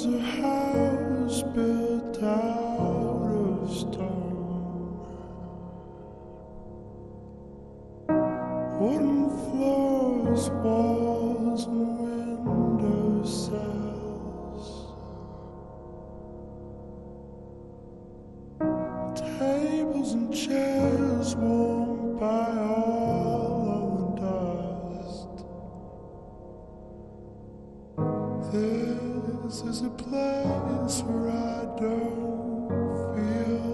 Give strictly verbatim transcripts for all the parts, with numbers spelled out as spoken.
was a house built out of stone, wooden floors, walls, and window sills, tables and chairs worn by all of the dust. This is a place where I don't feel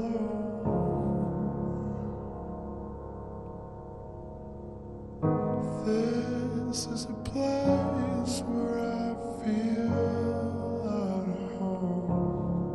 alone. This is a place where I feel at home.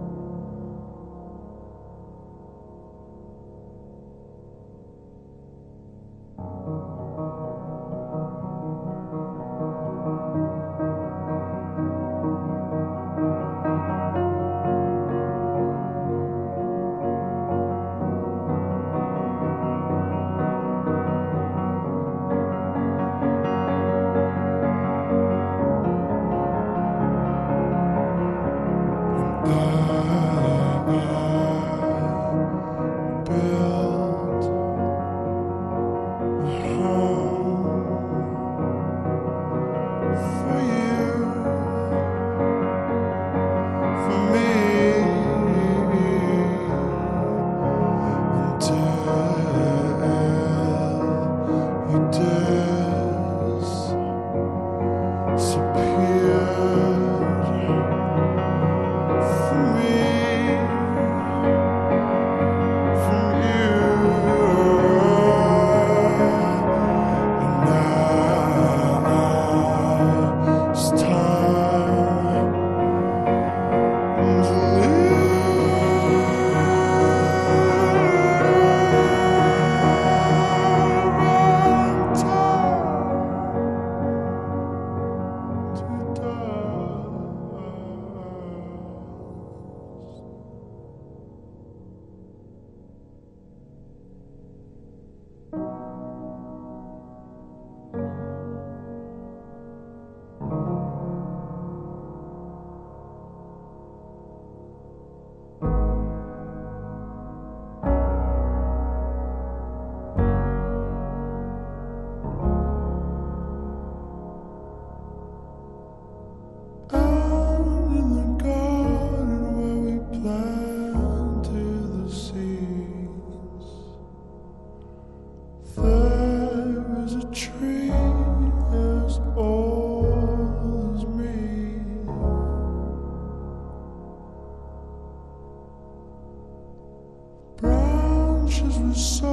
Branches were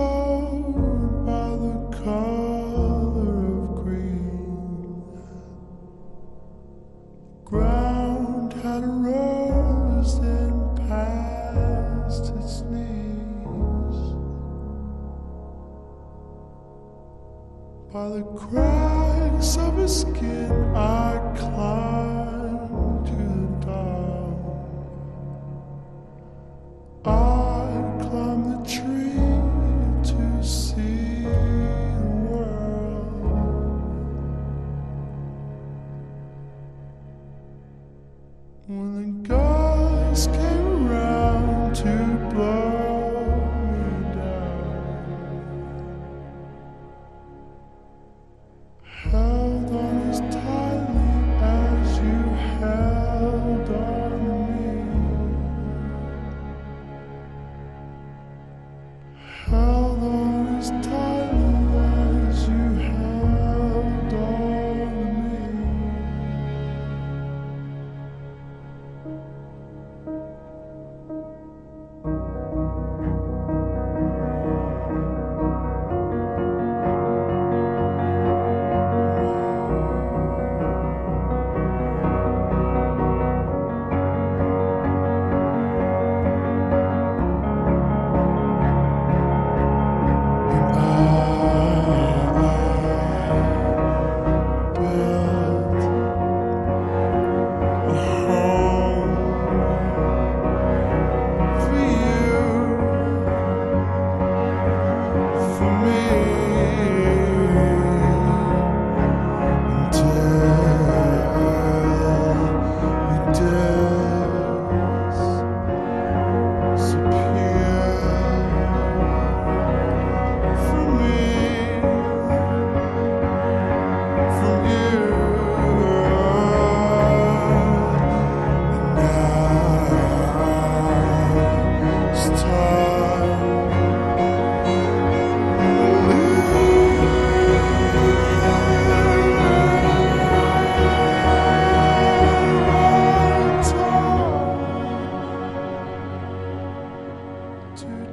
sown by the color of green. Ground had rose and past its knees. By the cracks of his skin I climbed to the dawn. I climbed the tree to see the world. When the guys came around to blow me down, held on his tight. to